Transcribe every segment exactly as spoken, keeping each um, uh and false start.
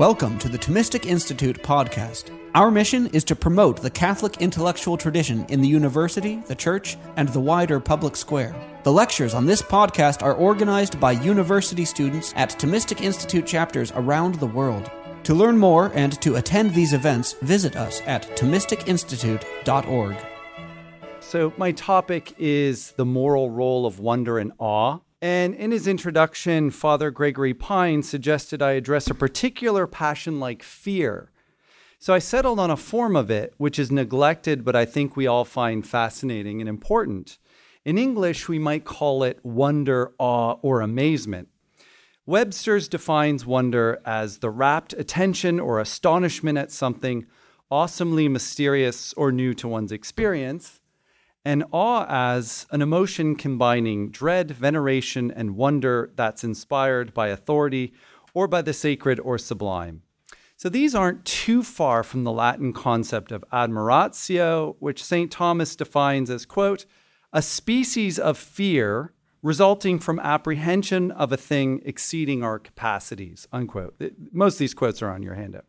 Welcome to the Thomistic Institute podcast. Our mission is to promote the Catholic intellectual tradition in the university, the church, and the wider public square. The lectures on this podcast are organized by university students at Thomistic Institute chapters around the world. To learn more and to attend these events, visit us at thomistic institute dot org. So my topic is the moral role of wonder and awe. And in his introduction, Father Gregory Pine suggested I address a particular passion like fear. So I settled on a form of it, which is neglected, but I think we all find fascinating and important. In English, we might call it wonder, awe, or amazement. Webster's defines wonder as the rapt attention or astonishment at something awesomely mysterious or new to one's experience, and awe as an emotion combining dread, veneration, and wonder that's inspired by authority or by the sacred or sublime. So these aren't too far from the Latin concept of admiratio, which Saint Thomas defines as, quote, a species of fear resulting from apprehension of a thing exceeding our capacities, unquote. Most of these quotes are on your handout.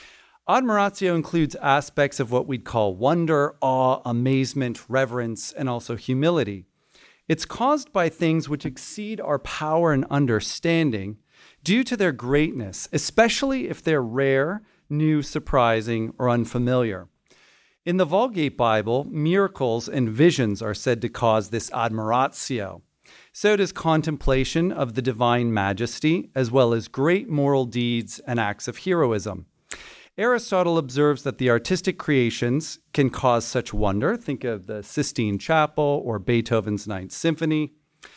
Admiratio includes aspects of what we'd call wonder, awe, amazement, reverence, and also humility. It's caused by things which exceed our power and understanding due to their greatness, especially if they're rare, new, surprising, or unfamiliar. In the Vulgate Bible, miracles and visions are said to cause this admiratio. So does contemplation of the divine majesty, as well as great moral deeds and acts of heroism. Aristotle observes that the artistic creations can cause such wonder. Think of the Sistine Chapel or Beethoven's Ninth Symphony,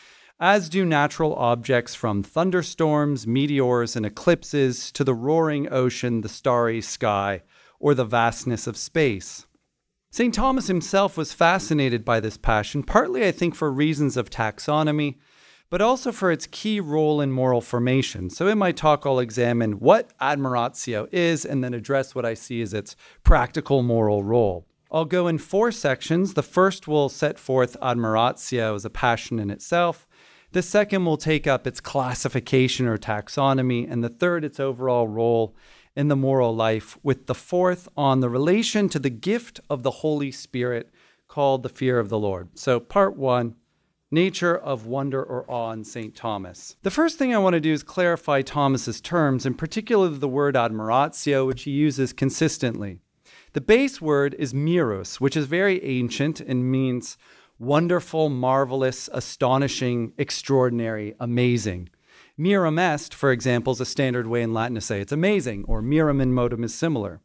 as do natural objects from thunderstorms, meteors, and eclipses to the roaring ocean, the starry sky, or the vastness of space. Saint Thomas himself was fascinated by this passion, partly, I think, for reasons of taxonomy, but also for its key role in moral formation. So in my talk, I'll examine what admiratio is and then address what I see as its practical moral role. I'll go in four sections. The first will set forth admiratio as a passion in itself. The second will take up its classification or taxonomy, and the third, its overall role in the moral life, with the fourth on the relation to the gift of the Holy Spirit called the fear of the Lord. So part one, nature of wonder or awe in Saint Thomas. The first thing I want to do is clarify Thomas's terms, in particular the word admiratio, which he uses consistently. The base word is mirus, which is very ancient and means wonderful, marvelous, astonishing, extraordinary, amazing. Mirum est, for example, is a standard way in Latin to say it's amazing, or mirum in modum is similar.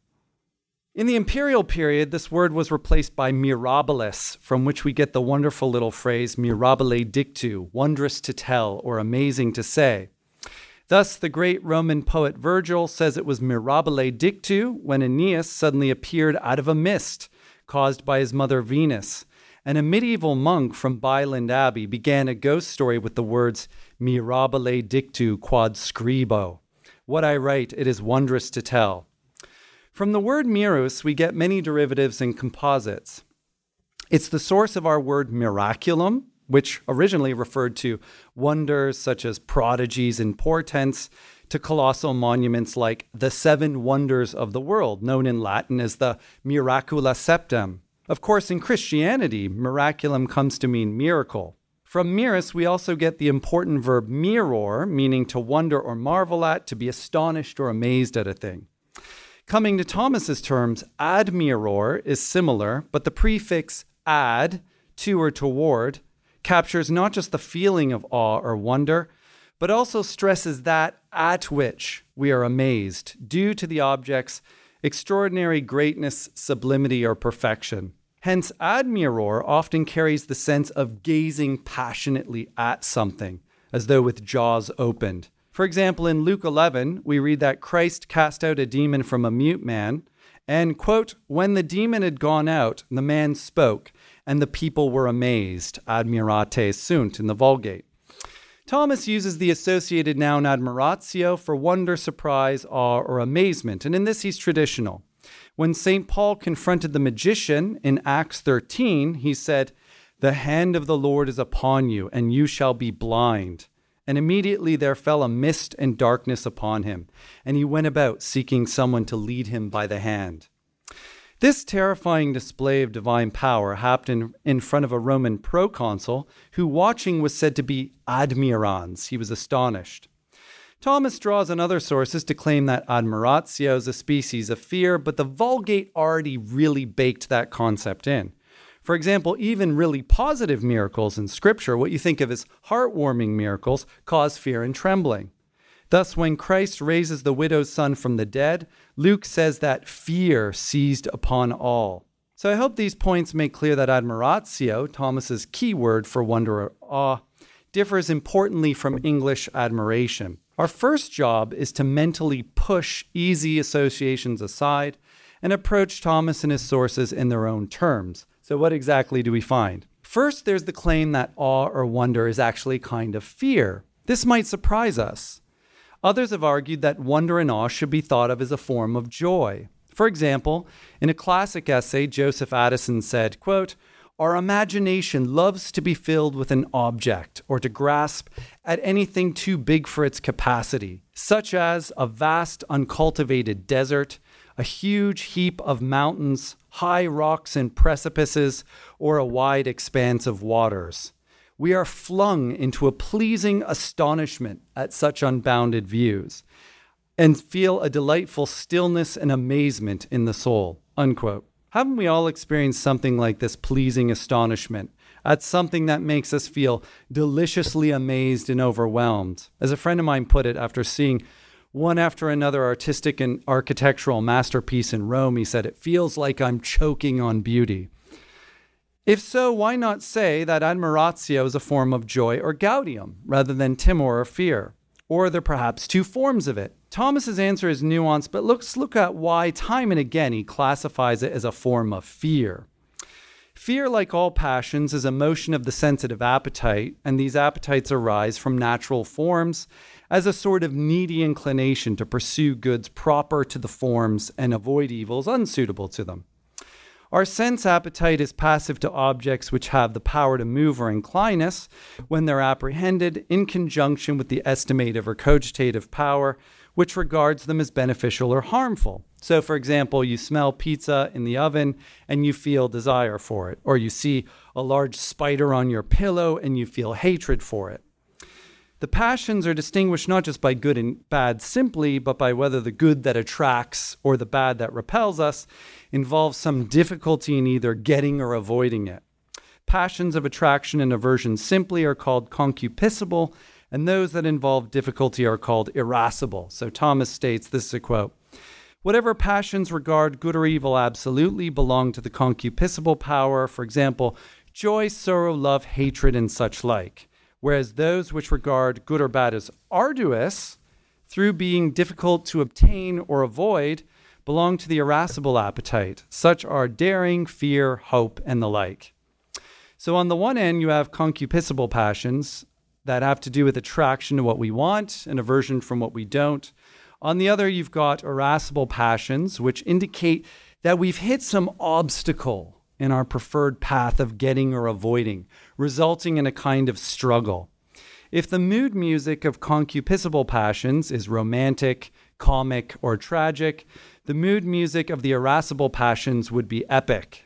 In the imperial period, this word was replaced by mirabilis, from which we get the wonderful little phrase mirabile dictu, wondrous to tell or amazing to say. Thus, the great Roman poet Virgil says it was mirabile dictu when Aeneas suddenly appeared out of a mist caused by his mother Venus. And a medieval monk from Byland Abbey began a ghost story with the words mirabile dictu quod scribo. What I write, it is wondrous to tell. From the word mirus, we get many derivatives and composites. It's the source of our word miraculum, which originally referred to wonders such as prodigies and portents, to colossal monuments like the seven wonders of the world, known in Latin as the miracula septem. Of course, in Christianity, miraculum comes to mean miracle. From mirus, we also get the important verb miror, meaning to wonder or marvel at, to be astonished or amazed at a thing. Coming to Thomas's terms, admiror is similar, but the prefix ad, to or toward, captures not just the feeling of awe or wonder, but also stresses that at which we are amazed due to the object's extraordinary greatness, sublimity, or perfection. Hence, admiror often carries the sense of gazing passionately at something, as though with jaws opened. For example, in Luke eleven, we read that Christ cast out a demon from a mute man, and, quote, when the demon had gone out, the man spoke, and the people were amazed, admirate sunt in the Vulgate. Thomas uses the associated noun admiratio for wonder, surprise, awe, or amazement, and in this he's traditional. When Saint Paul confronted the magician in Acts thirteen, he said, the hand of the Lord is upon you, and you shall be blind. And immediately there fell a mist and darkness upon him, and he went about seeking someone to lead him by the hand. This terrifying display of divine power happened in front of a Roman proconsul who, watching, was said to be admirans. He was astonished. Thomas draws on other sources to claim that admiratio is a species of fear, but the Vulgate already really baked that concept in. For example, even really positive miracles in Scripture, what you think of as heartwarming miracles, cause fear and trembling. Thus, when Christ raises the widow's son from the dead, Luke says that fear seized upon all. So I hope these points make clear that admiratio, Thomas's key word for wonder or awe, differs importantly from English admiration. Our first job is to mentally push easy associations aside and approach Thomas and his sources in their own terms. So what exactly do we find? First, there's the claim that awe or wonder is actually a kind of fear. This might surprise us. Others have argued that wonder and awe should be thought of as a form of joy. For example, in a classic essay, Joseph Addison said, quote, "Our imagination loves to be filled with an object or to grasp at anything too big for its capacity, such as a vast uncultivated desert, a huge heap of mountains, high rocks and precipices, or a wide expanse of waters. We are flung into a pleasing astonishment at such unbounded views and feel a delightful stillness and amazement in the soul," unquote. Haven't we all experienced something like this pleasing astonishment at something that makes us feel deliciously amazed and overwhelmed? As a friend of mine put it after seeing one after another artistic and architectural masterpiece in Rome, he said, "It feels like I'm choking on beauty." If so, why not say that admiratio is a form of joy or gaudium rather than timor or fear? Or are there perhaps two forms of it? Thomas's answer is nuanced, but let's look at why time and again he classifies it as a form of fear. Fear, like all passions, is a motion of the sensitive appetite, and these appetites arise from natural forms as a sort of needy inclination to pursue goods proper to the forms and avoid evils unsuitable to them. Our sense appetite is passive to objects which have the power to move or incline us when they're apprehended in conjunction with the estimative or cogitative power, which regards them as beneficial or harmful. So, for example, you smell pizza in the oven and you feel desire for it, or you see a large spider on your pillow and you feel hatred for it. The passions are distinguished not just by good and bad simply, but by whether the good that attracts or the bad that repels us involves some difficulty in either getting or avoiding it. Passions of attraction and aversion simply are called concupiscible, and those that involve difficulty are called irascible. So Thomas states, this is a quote, "Whatever passions regard good or evil absolutely belong to the concupiscible power, for example, joy, sorrow, love, hatred, and such like. Whereas those which regard good or bad as arduous, through being difficult to obtain or avoid, belong to the irascible appetite. Such are daring, fear, hope, and the like." So on the one end, you have concupiscible passions that have to do with attraction to what we want and aversion from what we don't. On the other, you've got irascible passions, which indicate that we've hit some obstacle in our preferred path of getting or avoiding, resulting in a kind of struggle. If the mood music of concupiscible passions is romantic, comic, or tragic, the mood music of the irascible passions would be epic.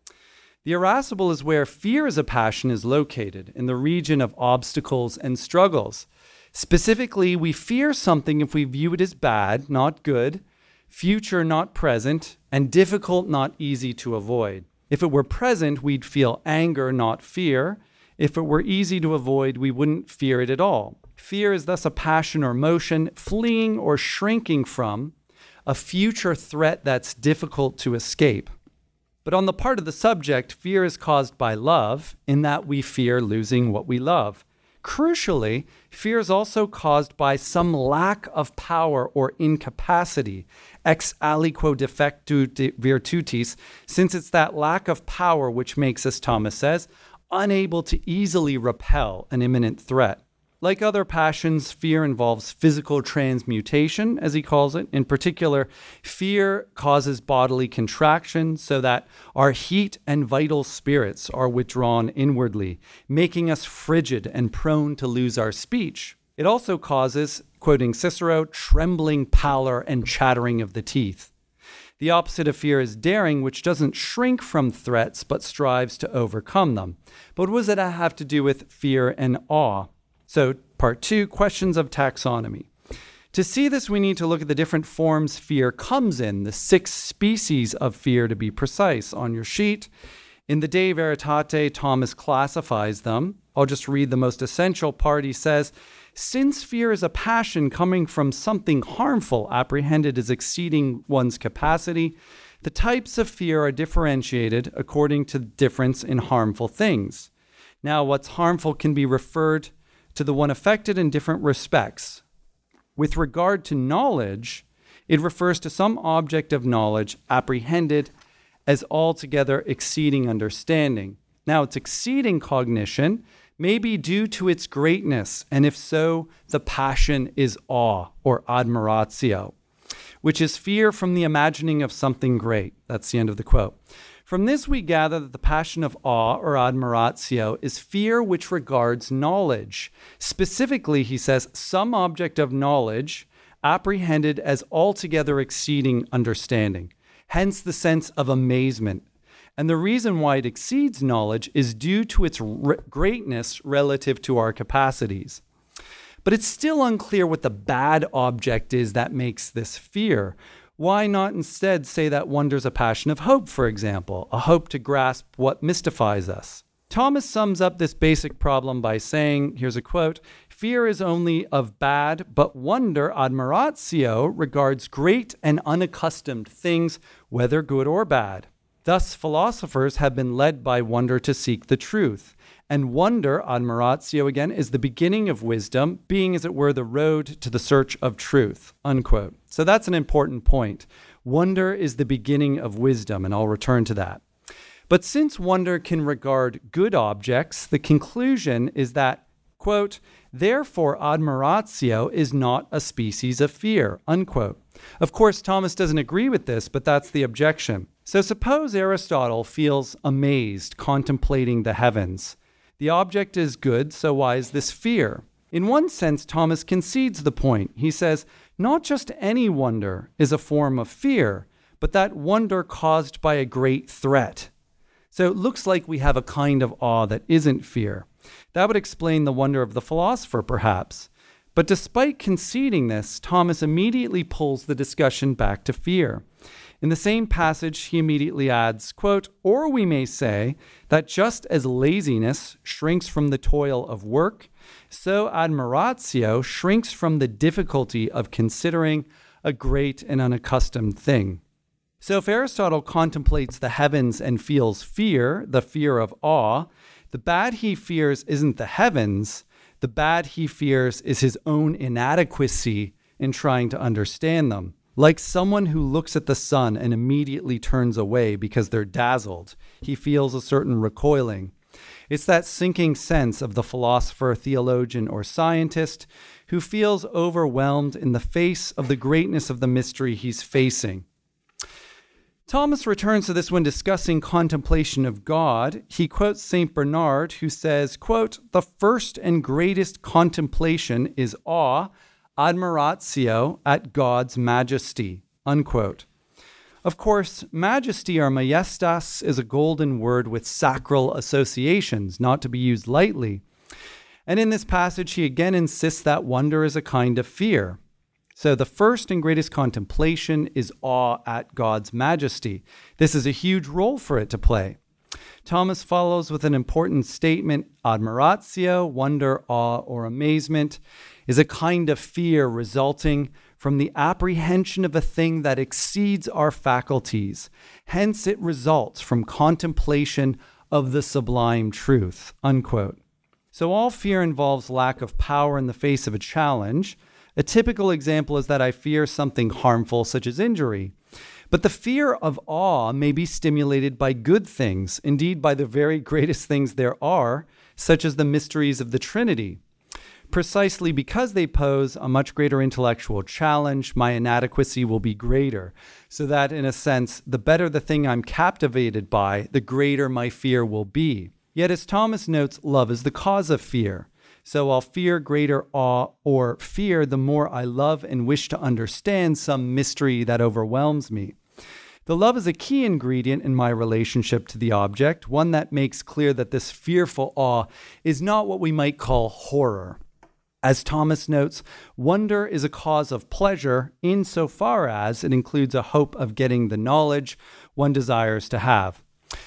The irascible is where fear as a passion is located, in the region of obstacles and struggles. Specifically, we fear something if we view it as bad, not good, future, not present, and difficult, not easy to avoid. If it were present, we'd feel anger, not fear. If it were easy to avoid, we wouldn't fear it at all. Fear is thus a passion or motion fleeing or shrinking from a future threat that's difficult to escape. But on the part of the subject, fear is caused by love, in that we fear losing what we love. Crucially, fear is also caused by some lack of power or incapacity, ex aliquo defectu virtutis, since it's that lack of power which makes us, Thomas says, unable to easily repel an imminent threat. Like other passions, fear involves physical transmutation, as he calls it. In particular, fear causes bodily contraction so that our heat and vital spirits are withdrawn inwardly, making us frigid and prone to lose our speech. It also causes, quoting Cicero, trembling, pallor, and chattering of the teeth. The opposite of fear is daring, which doesn't shrink from threats, but strives to overcome them. But what does it have to do with fear and awe? So, part two, questions of taxonomy. To see this, we need to look at the different forms fear comes in, the six species of fear to be precise, on your sheet. In the De Veritate, Thomas classifies them. I'll just read the most essential part. He says, since fear is a passion coming from something harmful apprehended as exceeding one's capacity, the types of fear are differentiated according to the difference in harmful things. Now, what's harmful can be referred to the one affected in different respects. With regard to knowledge, it refers to some object of knowledge apprehended as altogether exceeding understanding. Now, its exceeding cognition may be due to its greatness, and if so, the passion is awe, or admiratio, which is fear from the imagining of something great. That's the end of the quote. From this, we gather that the passion of awe, or admiratio, is fear which regards knowledge. Specifically, he says, some object of knowledge apprehended as altogether exceeding understanding, hence the sense of amazement. And the reason why it exceeds knowledge is due to its re- greatness relative to our capacities. But it's still unclear what the bad object is that makes this fear. Why not instead say that wonder's a passion of hope, for example, a hope to grasp what mystifies us? Thomas sums up this basic problem by saying, here's a quote, fear is only of bad, but wonder, admiratio, regards great and unaccustomed things, whether good or bad. Thus, philosophers have been led by wonder to seek the truth. And wonder, admiratio again, is the beginning of wisdom, being, as it were, the road to the search of truth, unquote. So that's an important point. Wonder is the beginning of wisdom, and I'll return to that. But since wonder can regard good objects, the conclusion is that, quote, therefore admiratio is not a species of fear, unquote. Of course, Thomas doesn't agree with this, but that's the objection. So suppose Aristotle feels amazed contemplating the heavens. The object is good, so why is this fear? In one sense, Thomas concedes the point. He says, not just any wonder is a form of fear, but that wonder caused by a great threat. So it looks like we have a kind of awe that isn't fear. That would explain the wonder of the philosopher, perhaps. But despite conceding this, Thomas immediately pulls the discussion back to fear. In the same passage, he immediately adds, quote, or we may say that just as laziness shrinks from the toil of work, so admiratio shrinks from the difficulty of considering a great and unaccustomed thing. So if Aristotle contemplates the heavens and feels fear, the fear of awe, the bad he fears isn't the heavens. The bad he fears is his own inadequacy in trying to understand them. Like someone who looks at the sun and immediately turns away because they're dazzled, he feels a certain recoiling. It's that sinking sense of the philosopher, theologian, or scientist who feels overwhelmed in the face of the greatness of the mystery he's facing. Thomas returns to this when discussing contemplation of God. He quotes Saint Bernard, who says, quote, the first and greatest contemplation is awe, admiratio, at God's majesty, unquote. Of course, majesty or majestas is a golden word with sacral associations, not to be used lightly. And in this passage, he again insists that wonder is a kind of fear. So the first and greatest contemplation is awe at God's majesty. This is a huge role for it to play. Thomas follows with an important statement, admiratio, wonder, awe, or amazement, is a kind of fear resulting from the apprehension of a thing that exceeds our faculties. Hence it results from contemplation of the sublime truth, unquote. So all fear involves lack of power in the face of a challenge. A typical example is that I fear something harmful, such as injury. But the fear of awe may be stimulated by good things, indeed by the very greatest things there are, such as the mysteries of the Trinity. Precisely because they pose a much greater intellectual challenge, my inadequacy will be greater. So that, in a sense, the better the thing I'm captivated by, the greater my fear will be. Yet, as Thomas notes, love is the cause of fear. So I'll fear greater awe or fear the more I love and wish to understand some mystery that overwhelms me. The love is a key ingredient in my relationship to the object, one that makes clear that this fearful awe is not what we might call horror. As Thomas notes, wonder is a cause of pleasure insofar as it includes a hope of getting the knowledge one desires to have.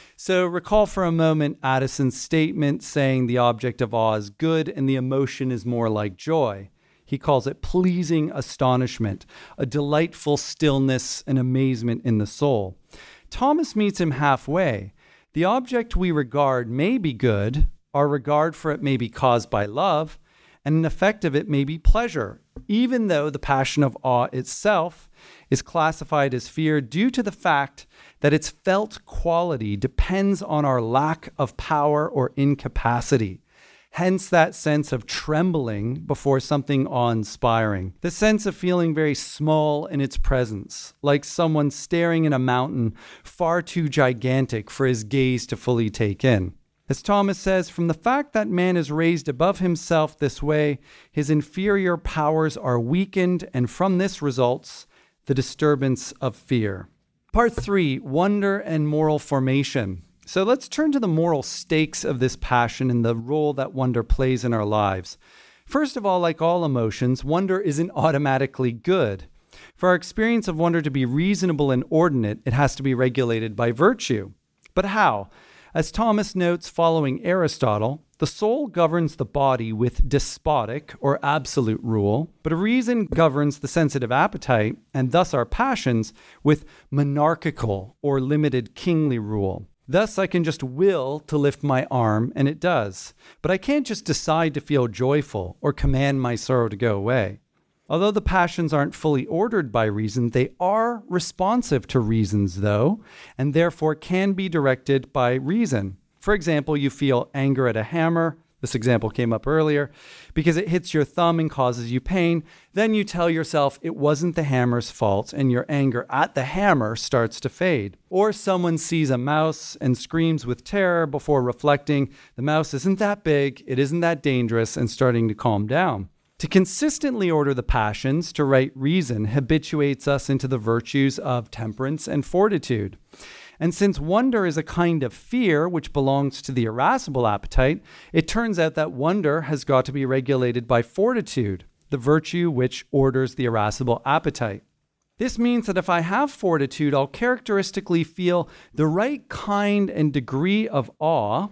So recall for a moment Addison's statement saying the object of awe is good and the emotion is more like joy. He calls it pleasing astonishment, a delightful stillness and amazement in the soul. Thomas meets him halfway. The object we regard may be good, our regard for it may be caused by love, and an effect of it may be pleasure, even though the passion of awe itself is classified as fear due to the fact that its felt quality depends on our lack of power or incapacity. Hence that sense of trembling before something awe-inspiring. The sense of feeling very small in its presence, like someone staring at a mountain far too gigantic for his gaze to fully take in. As Thomas says, from the fact that man is raised above himself this way, his inferior powers are weakened, and from this results the disturbance of fear. Part three, wonder and moral formation. So let's turn to the moral stakes of this passion and the role that wonder plays in our lives. First of all, like all emotions, wonder isn't automatically good. For our experience of wonder to be reasonable and ordinate, it has to be regulated by virtue. But how? As Thomas notes following Aristotle, the soul governs the body with despotic or absolute rule, but reason governs the sensitive appetite, and thus our passions, with monarchical or limited kingly rule. Thus, I can just will to lift my arm, and it does. But I can't just decide to feel joyful or command my sorrow to go away. Although the passions aren't fully ordered by reason, they are responsive to reasons, though, and therefore can be directed by reason. For example, you feel anger at a hammer. This example came up earlier. Because it hits your thumb and causes you pain, then you tell yourself it wasn't the hammer's fault, and your anger at the hammer starts to fade. Or someone sees a mouse and screams with terror before reflecting, the mouse isn't that big, it isn't that dangerous, and starting to calm down. To consistently order the passions to right reason habituates us into the virtues of temperance and fortitude. And since wonder is a kind of fear which belongs to the irascible appetite, it turns out that wonder has got to be regulated by fortitude, the virtue which orders the irascible appetite. This means that if I have fortitude, I'll characteristically feel the right kind and degree of awe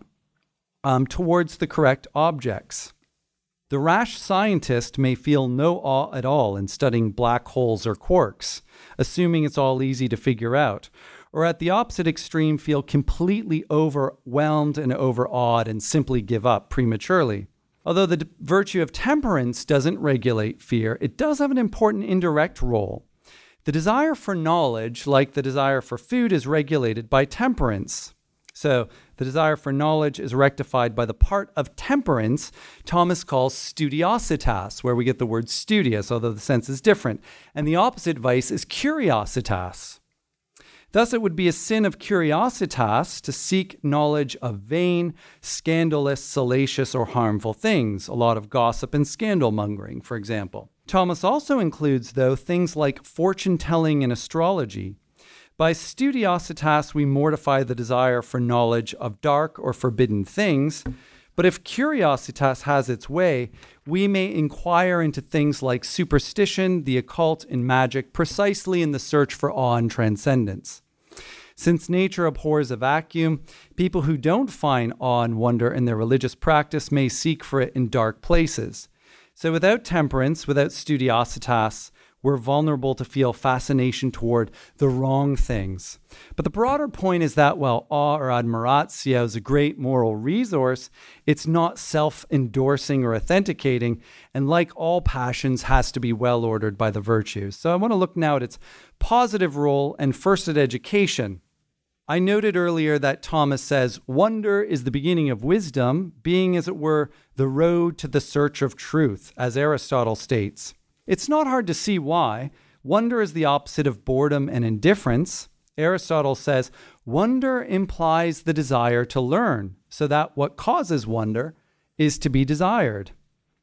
um, towards the correct objects. The rash scientist may feel no awe at all in studying black holes or quarks, assuming it's all easy to figure out, or at the opposite extreme feel completely overwhelmed and overawed and simply give up prematurely. Although the d- virtue of temperance doesn't regulate fear, it does have an important indirect role. The desire for knowledge, like the desire for food, is regulated by temperance. So the desire for knowledge is rectified by the part of temperance Thomas calls studiositas, where we get the word studious, although the sense is different. And the opposite vice is curiositas. Thus, it would be a sin of curiositas to seek knowledge of vain, scandalous, salacious, or harmful things, a lot of gossip and scandal-mongering, for example. Thomas also includes, though, things like fortune-telling and astrology. By studiositas, we mortify the desire for knowledge of dark or forbidden things, but if curiositas has its way, we may inquire into things like superstition, the occult, and magic, precisely in the search for awe and transcendence. Since nature abhors a vacuum, people who don't find awe and wonder in their religious practice may seek for it in dark places. So without temperance, without studiositas, we're vulnerable to feel fascination toward the wrong things. But the broader point is that while awe or admiratio is a great moral resource, it's not self-endorsing or authenticating, and like all passions, has to be well ordered by the virtues. So I want to look now at its positive role, and first at education. I noted earlier that Thomas says, wonder is the beginning of wisdom, being, as it were, the road to the search of truth, as Aristotle states. It's not hard to see why. Wonder is the opposite of boredom and indifference. Aristotle says, wonder implies the desire to learn, so that what causes wonder is to be desired.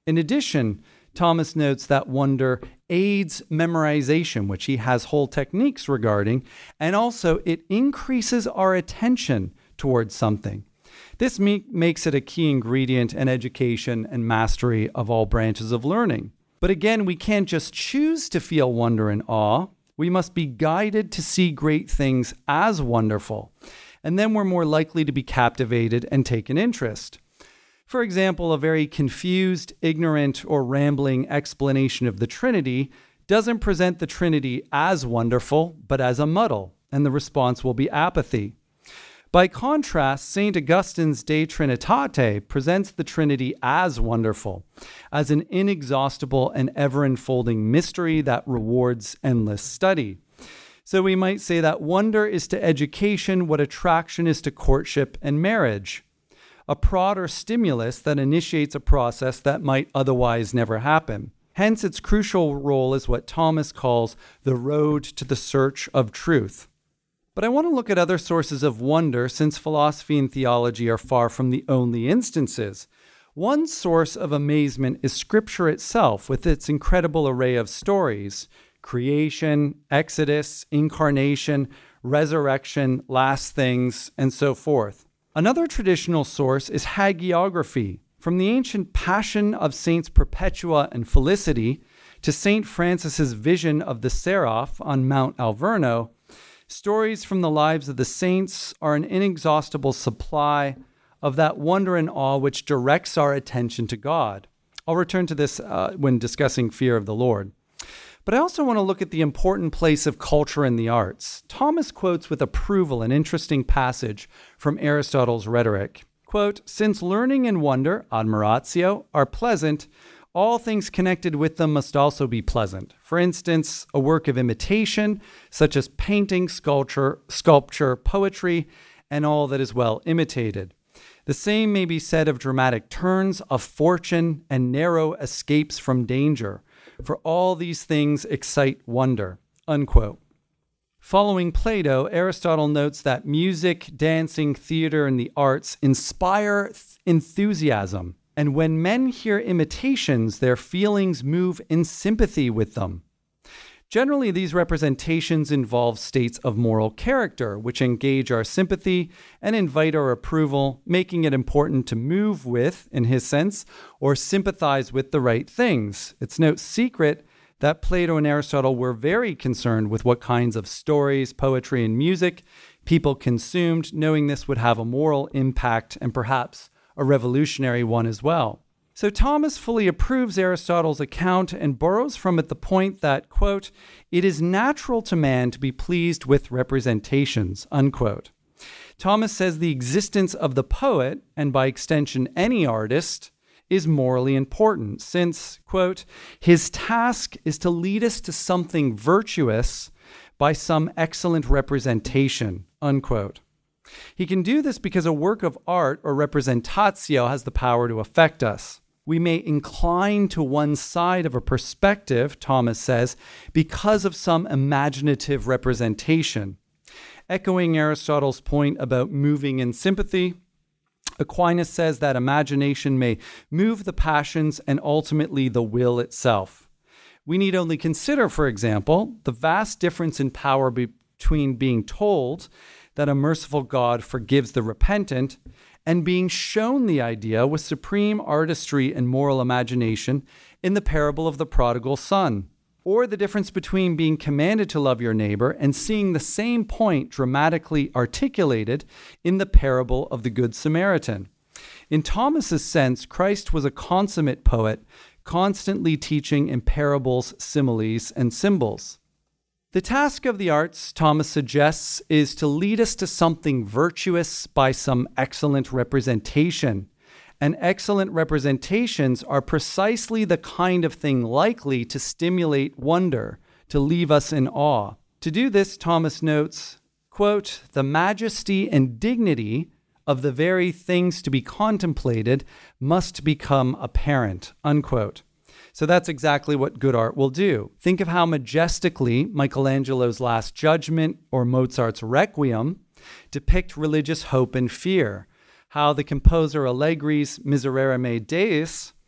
In addition, Thomas notes that wonder aids memorization, which he has whole techniques regarding, and also it increases our attention towards something. This me- makes it a key ingredient in education and mastery of all branches of learning. But again, we can't just choose to feel wonder and awe. We must be guided to see great things as wonderful, and then we're more likely to be captivated and take an interest. For example, a very confused, ignorant, or rambling explanation of the Trinity doesn't present the Trinity as wonderful, but as a muddle, and the response will be apathy. By contrast, Saint Augustine's De Trinitate presents the Trinity as wonderful, as an inexhaustible and ever-unfolding mystery that rewards endless study. So we might say that wonder is to education what attraction is to courtship and marriage, a prod or stimulus that initiates a process that might otherwise never happen. Hence, its crucial role is what Thomas calls the road to the search of truth. But I want to look at other sources of wonder, since philosophy and theology are far from the only instances. One source of amazement is Scripture itself, with its incredible array of stories: creation, Exodus, incarnation, resurrection, last things, and so forth. Another traditional source is hagiography. From the ancient Passion of Saints Perpetua and Felicity to Saint Francis's vision of the Seraph on Mount Alverno, stories from the lives of the saints are an inexhaustible supply of that wonder and awe which directs our attention to God. I'll return to this uh, when discussing fear of the Lord. But I also want to look at the important place of culture in the arts. Thomas quotes with approval an interesting passage from Aristotle's Rhetoric. Quote, "Since learning and wonder, admiratio, are pleasant, all things connected with them must also be pleasant. For instance, a work of imitation, such as painting, sculpture, sculpture, poetry, and all that is well imitated. The same may be said of dramatic turns of fortune and narrow escapes from danger, for all these things excite wonder." Unquote. Following Plato, Aristotle notes that music, dancing, theater, and the arts inspire th- enthusiasm. And when men hear imitations, their feelings move in sympathy with them. Generally, these representations involve states of moral character, which engage our sympathy and invite our approval, making it important to move with, in his sense, or sympathize with the right things. It's no secret that Plato and Aristotle were very concerned with what kinds of stories, poetry, and music people consumed, knowing this would have a moral impact and perhaps a revolutionary one as well. So Thomas fully approves Aristotle's account and borrows from it the point that, quote, "it is natural to man to be pleased with representations," unquote. Thomas says the existence of the poet, and by extension any artist, is morally important since, quote, "his task is to lead us to something virtuous by some excellent representation," unquote. He can do this because a work of art or representatio has the power to affect us. We may incline to one side of a perspective, Thomas says, because of some imaginative representation. Echoing Aristotle's point about moving in sympathy, Aquinas says that imagination may move the passions and ultimately the will itself. We need only consider, for example, the vast difference in power between being told that a merciful God forgives the repentant and being shown the idea with supreme artistry and moral imagination in the parable of the prodigal son, or the difference between being commanded to love your neighbor and seeing the same point dramatically articulated in the parable of the Good Samaritan. In Thomas's sense, Christ was a consummate poet, constantly teaching in parables, similes, and symbols. The task of the arts, Thomas suggests, is to lead us to something virtuous by some excellent representation. And excellent representations are precisely the kind of thing likely to stimulate wonder, to leave us in awe. To do this, Thomas notes, quote, "the majesty and dignity of the very things to be contemplated must become apparent," unquote. So that's exactly what good art will do. Think of how majestically Michelangelo's Last Judgment or Mozart's Requiem depict religious hope and fear, how the composer Allegri's Miserere Deus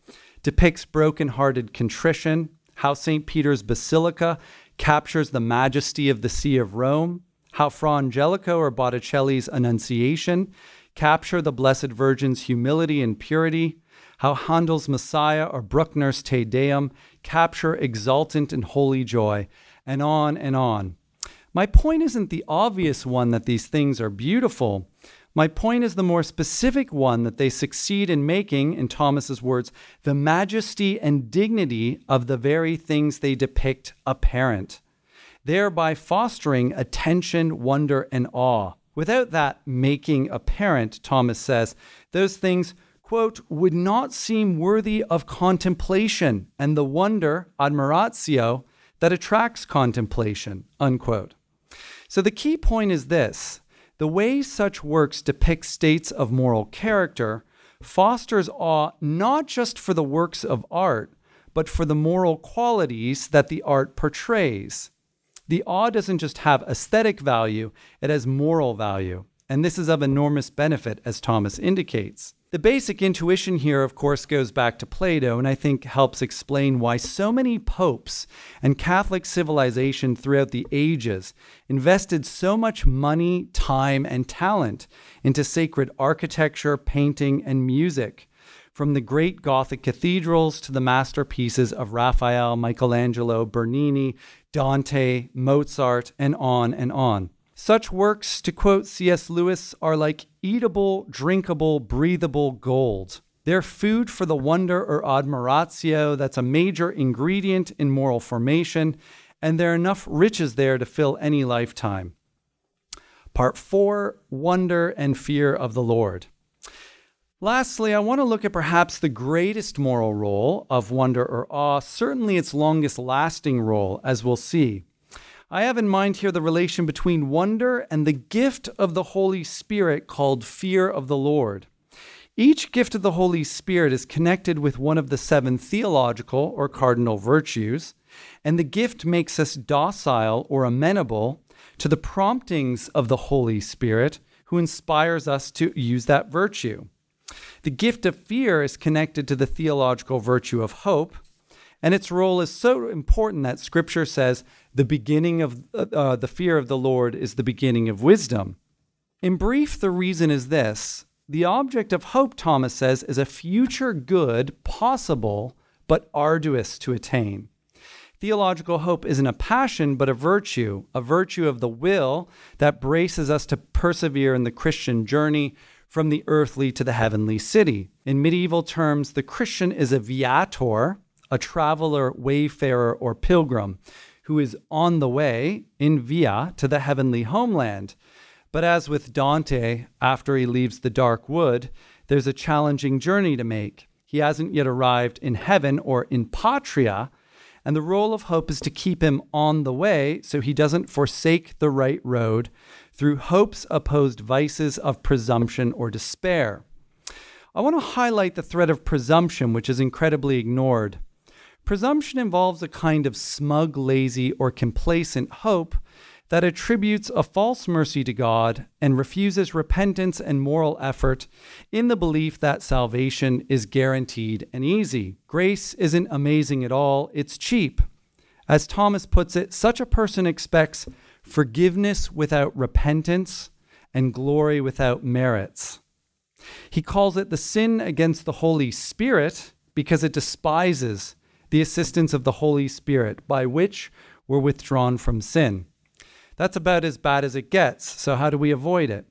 depicts broken-hearted contrition, how Saint Peter's Basilica captures the majesty of the See of Rome, how Fra Angelico or Botticelli's Annunciation capture the Blessed Virgin's humility and purity, how Handel's Messiah or Bruckner's Te Deum capture exultant and holy joy, and on and on. My point isn't the obvious one that these things are beautiful. My point is the more specific one that they succeed in making, in Thomas's words, the majesty and dignity of the very things they depict apparent, thereby fostering attention, wonder, and awe. Without that making apparent, Thomas says, those things, quote, would not seem worthy of contemplation and the wonder, admiratio, that attracts contemplation, unquote. So the key point is this: the way such works depict states of moral character fosters awe not just for the works of art, but for the moral qualities that the art portrays. The awe doesn't just have aesthetic value, it has moral value. And this is of enormous benefit, as Thomas indicates. The basic intuition here, of course, goes back to Plato, and I think helps explain why so many popes and Catholic civilization throughout the ages invested so much money, time, and talent into sacred architecture, painting, and music, from the great Gothic cathedrals to the masterpieces of Raphael, Michelangelo, Bernini, Dante, Mozart, and on and on. Such works, to quote C S Lewis, are like eatable, drinkable, breathable gold. They're food for the wonder or admiratio that's a major ingredient in moral formation, and there are enough riches there to fill any lifetime. Part four, wonder and fear of the Lord. Lastly, I want to look at perhaps the greatest moral role of wonder or awe, certainly its longest lasting role, as we'll see. I have in mind here the relation between wonder and the gift of the Holy Spirit called fear of the Lord. Each gift of the Holy Spirit is connected with one of the seven theological or cardinal virtues, and the gift makes us docile or amenable to the promptings of the Holy Spirit, who inspires us to use that virtue. The gift of fear is connected to the theological virtue of hope, and its role is so important that Scripture says the beginning of uh, the fear of the Lord is the beginning of wisdom. In brief, the reason is this: the object of hope, Thomas says, is a future good possible but arduous to attain. Theological hope isn't a passion but a virtue, a virtue of the will that braces us to persevere in the Christian journey from the earthly to the heavenly city. In medieval terms, the Christian is a viator, a traveler, wayfarer, or pilgrim who is on the way, in via, to the heavenly homeland. But as with Dante, after he leaves the dark wood, there's a challenging journey to make. He hasn't yet arrived in heaven or in patria, and the role of hope is to keep him on the way so he doesn't forsake the right road through hope's opposed vices of presumption or despair. I want to highlight the thread of presumption, which is incredibly ignored. Presumption involves a kind of smug, lazy, or complacent hope that attributes a false mercy to God and refuses repentance and moral effort in the belief that salvation is guaranteed and easy. Grace isn't amazing at all, it's cheap. As Thomas puts it, such a person expects forgiveness without repentance and glory without merits. He calls it the sin against the Holy Spirit because it despises the assistance of the Holy Spirit, by which we're withdrawn from sin. That's about as bad as it gets, so how do we avoid it?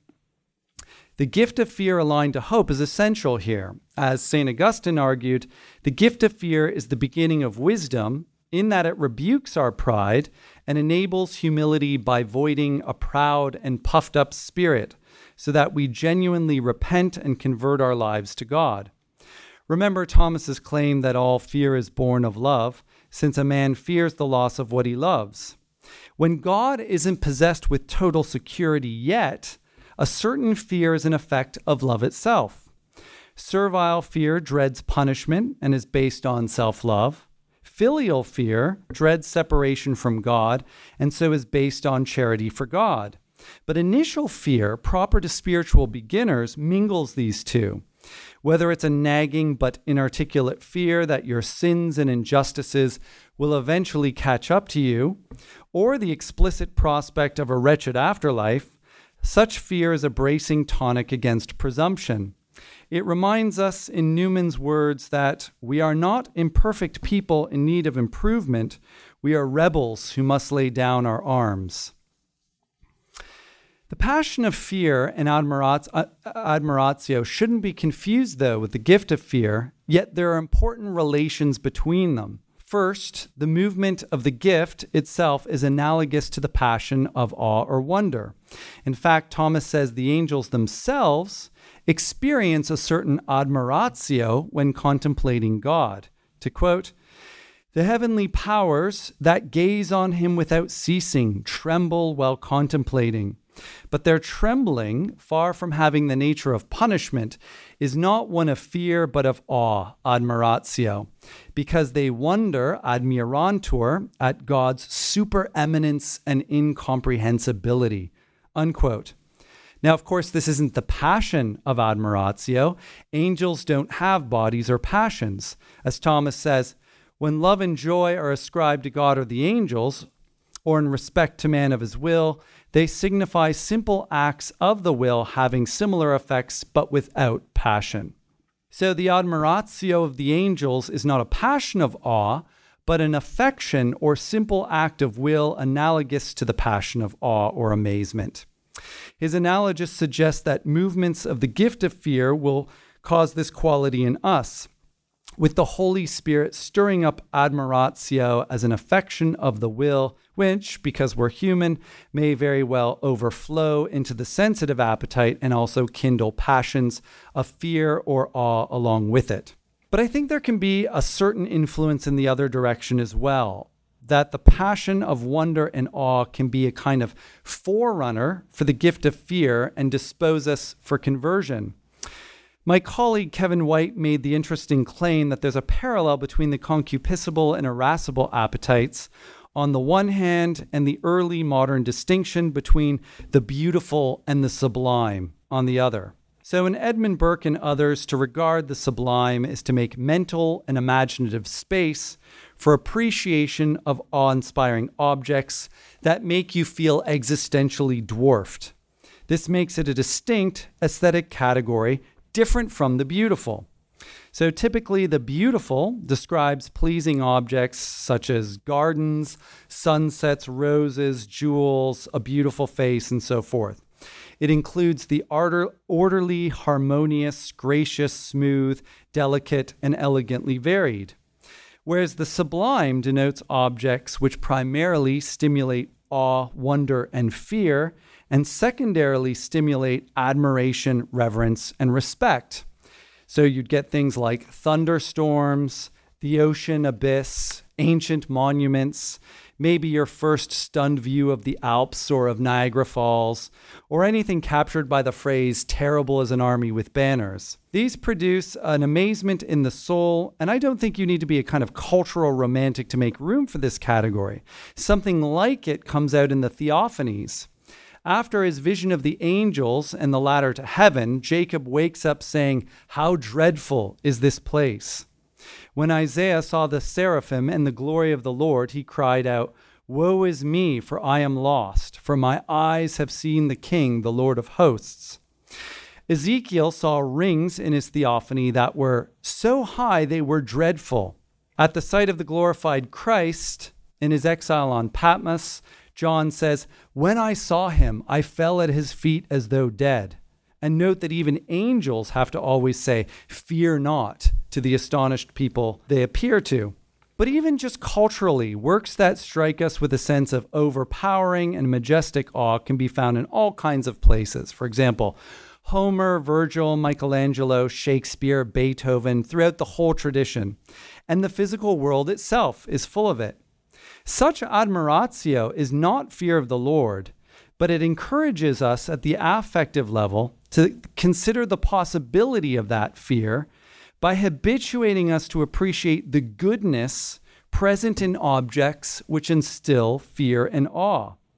The gift of fear aligned to hope is essential here. As Saint Augustine argued, the gift of fear is the beginning of wisdom in that it rebukes our pride and enables humility by voiding a proud and puffed up spirit so that we genuinely repent and convert our lives to God. Remember Thomas's claim that all fear is born of love, since a man fears the loss of what he loves. When God isn't possessed with total security yet, a certain fear is an effect of love itself. Servile fear dreads punishment and is based on self-love. Filial fear dreads separation from God and so is based on charity for God. But initial fear, proper to spiritual beginners, mingles these two. Whether it's a nagging but inarticulate fear that your sins and injustices will eventually catch up to you, or the explicit prospect of a wretched afterlife, such fear is a bracing tonic against presumption. It reminds us, in Newman's words, that we are not imperfect people in need of improvement. We are rebels who must lay down our arms. The passion of fear and admiratio shouldn't be confused, though, with the gift of fear, yet there are important relations between them. First, the movement of the gift itself is analogous to the passion of awe or wonder. In fact, Thomas says the angels themselves experience a certain admiratio when contemplating God. To quote, "The heavenly powers that gaze on him without ceasing tremble while contemplating. But their trembling, far from having the nature of punishment, is not one of fear, but of awe, admiratio, because they wonder, admirantur, at God's supereminence and incomprehensibility," unquote. Now, of course, this isn't the passion of admiratio. Angels don't have bodies or passions. As Thomas says, when love and joy are ascribed to God or the angels, or in respect to man of his will, they signify simple acts of the will having similar effects but without passion. So the admiratio of the angels is not a passion of awe, but an affection or simple act of will analogous to the passion of awe or amazement. His analogist suggests that movements of the gift of fear will cause this quality in us, with the Holy Spirit stirring up admiratio as an affection of the will, which, because we're human, may very well overflow into the sensitive appetite and also kindle passions of fear or awe along with it. But I think there can be a certain influence in the other direction as well, that the passion of wonder and awe can be a kind of forerunner for the gift of fear and dispose us for conversion. My colleague Kevin White made the interesting claim that there's a parallel between the concupiscible and irascible appetites on the one hand and the early modern distinction between the beautiful and the sublime on the other. So in Edmund Burke and others, to regard the sublime is to make mental and imaginative space for appreciation of awe-inspiring objects that make you feel existentially dwarfed. This makes it a distinct aesthetic category different from the beautiful. So typically the beautiful describes pleasing objects such as gardens, sunsets, roses, jewels, a beautiful face, and so forth. It includes the orderly, harmonious, gracious, smooth, delicate, and elegantly varied. Whereas the sublime denotes objects which primarily stimulate awe, wonder, and fear, and secondarily stimulate admiration, reverence, and respect. So you'd get things like thunderstorms, the ocean abyss, ancient monuments, maybe your first stunned view of the Alps or of Niagara Falls, or anything captured by the phrase terrible as an army with banners. These produce an amazement in the soul, and I don't think you need to be a kind of cultural romantic to make room for this category. Something like it comes out in the Theophanies. After his vision of the angels and the ladder to heaven, Jacob wakes up saying, "How dreadful is this place." When Isaiah saw the seraphim and the glory of the Lord, he cried out, "Woe is me, for I am lost, for my eyes have seen the King, the Lord of hosts." Ezekiel saw rings in his theophany that were so high they were dreadful. At the sight of the glorified Christ in his exile on Patmos, John says, "When I saw him, I fell at his feet as though dead." And note that even angels have to always say, "Fear not," to the astonished people they appear to. But even just culturally, works that strike us with a sense of overpowering and majestic awe can be found in all kinds of places. For example, Homer, Virgil, Michelangelo, Shakespeare, Beethoven, throughout the whole tradition. And the physical world itself is full of it. Such admiratio is not fear of the Lord, but it encourages us at the affective level to consider the possibility of that fear by habituating us to appreciate the goodness present in objects which instill fear and awe.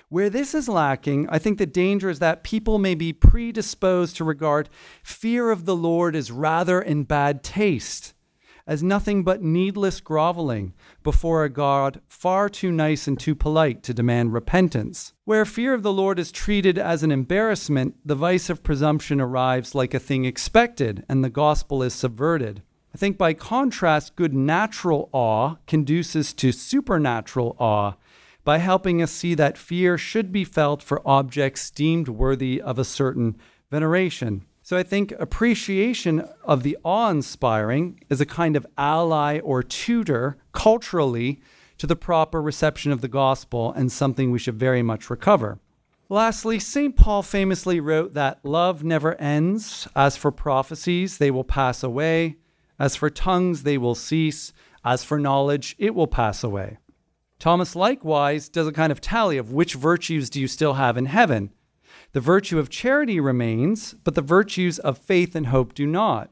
Where this is lacking, I think the danger is that people may be predisposed to regard fear of the Lord as rather in bad taste, as nothing but needless groveling before a God far too nice and too polite to demand repentance. Where fear of the Lord is treated as an embarrassment, the vice of presumption arrives like a thing expected, and the gospel is subverted. I think by contrast, good natural awe conduces to supernatural awe, by helping us see that fear should be felt for objects deemed worthy of a certain veneration. So I think appreciation of the awe-inspiring is a kind of ally or tutor culturally to the proper reception of the gospel, and something we should very much recover. Lastly, Saint Paul famously wrote that love never ends. As for prophecies, they will pass away. As for tongues, they will cease. As for knowledge, it will pass away. Thomas likewise does a kind of tally of which virtues do you still have in heaven. The virtue of charity remains, but the virtues of faith and hope do not.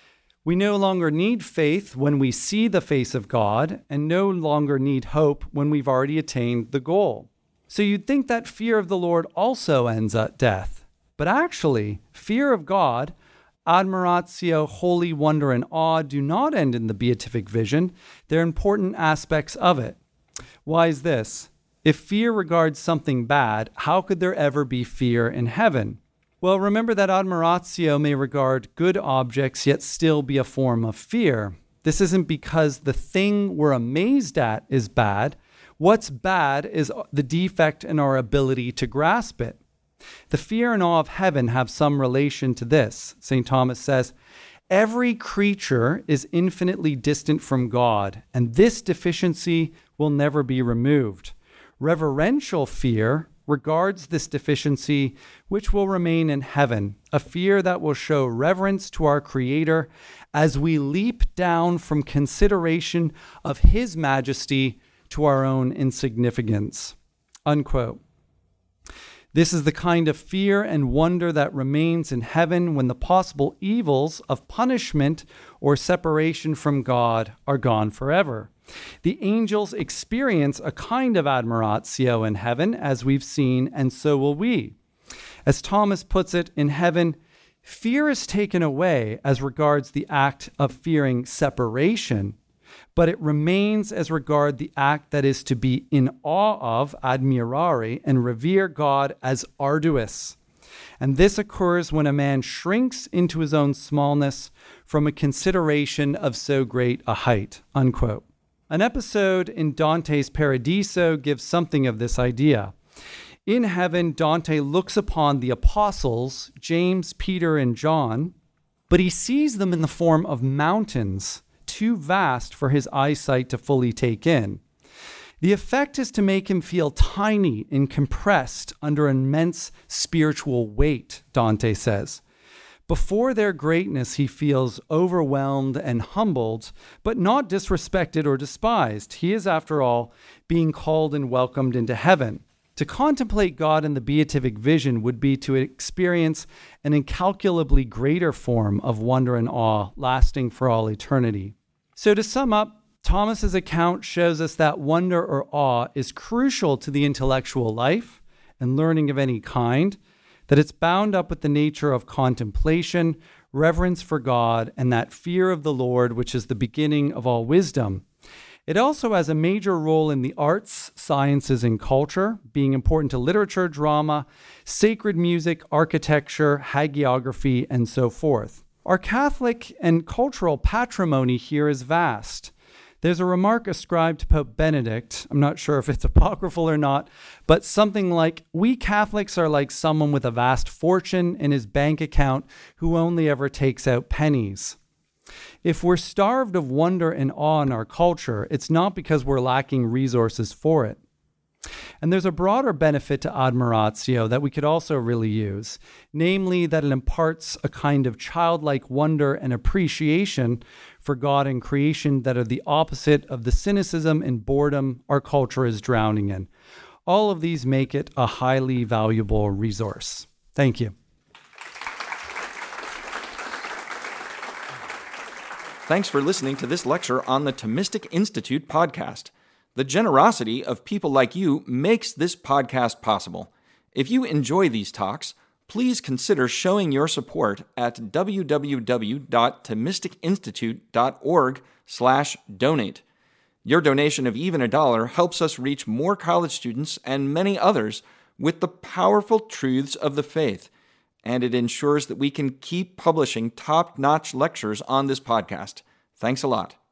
We no longer need faith when we see the face of God, and no longer need hope when we've already attained the goal. So you'd think that fear of the Lord also ends at death. But actually, fear of God, admiratio, holy wonder, and awe do not end in the beatific vision. They're important aspects of it. Why is this? If fear regards something bad, how could there ever be fear in heaven? Well, remember that admiratio may regard good objects yet still be a form of fear. This isn't because the thing we're amazed at is bad. What's bad is the defect in our ability to grasp it. The fear and awe of heaven have some relation to this. Saint Thomas says, every creature is infinitely distant from God, and this deficiency will never be removed. Reverential fear regards this deficiency, which will remain in heaven, a fear that will show reverence to our Creator as we leap down from consideration of His majesty to our own insignificance. Unquote. This is the kind of fear and wonder that remains in heaven when the possible evils of punishment or separation from God are gone forever. The angels experience a kind of admiratio in heaven, as we've seen, and so will we. As Thomas puts it, in heaven, fear is taken away as regards the act of fearing separation, but it remains as regard the act that is to be in awe of, admirare, and revere God as arduous. And this occurs when a man shrinks into his own smallness from a consideration of so great a height. Unquote. An episode in Dante's Paradiso gives something of this idea. In heaven, Dante looks upon the apostles, James, Peter, and John, but he sees them in the form of mountains, too vast for his eyesight to fully take in. The effect is to make him feel tiny and compressed under immense spiritual weight, Dante says. Before their greatness, he feels overwhelmed and humbled, but not disrespected or despised. He is, after all, being called and welcomed into heaven. To contemplate God in the beatific vision would be to experience an incalculably greater form of wonder and awe, lasting for all eternity. So to sum up, Thomas's account shows us that wonder or awe is crucial to the intellectual life and learning of any kind, that it's bound up with the nature of contemplation, reverence for God, and that fear of the Lord, which is the beginning of all wisdom. It also has a major role in the arts, sciences, and culture, being important to literature, drama, sacred music, architecture, hagiography, and so forth. Our Catholic and cultural patrimony here is vast. There's a remark ascribed to Pope Benedict, I'm not sure if it's apocryphal or not, but something like, we Catholics are like someone with a vast fortune in his bank account who only ever takes out pennies. If we're starved of wonder and awe in our culture, it's not because we're lacking resources for it. And there's a broader benefit to admiratio that we could also really use, namely that it imparts a kind of childlike wonder and appreciation for God and creation that are the opposite of the cynicism and boredom our culture is drowning in. All of these make it a highly valuable resource. Thank you. Thanks for listening to this lecture on the Thomistic Institute podcast. The generosity of people like you makes this podcast possible. If you enjoy these talks, please consider showing your support at w w w dot thomistic institute dot org slash donate. Your donation of even a dollar helps us reach more college students and many others with the powerful truths of the faith, and it ensures that we can keep publishing top-notch lectures on this podcast. Thanks a lot.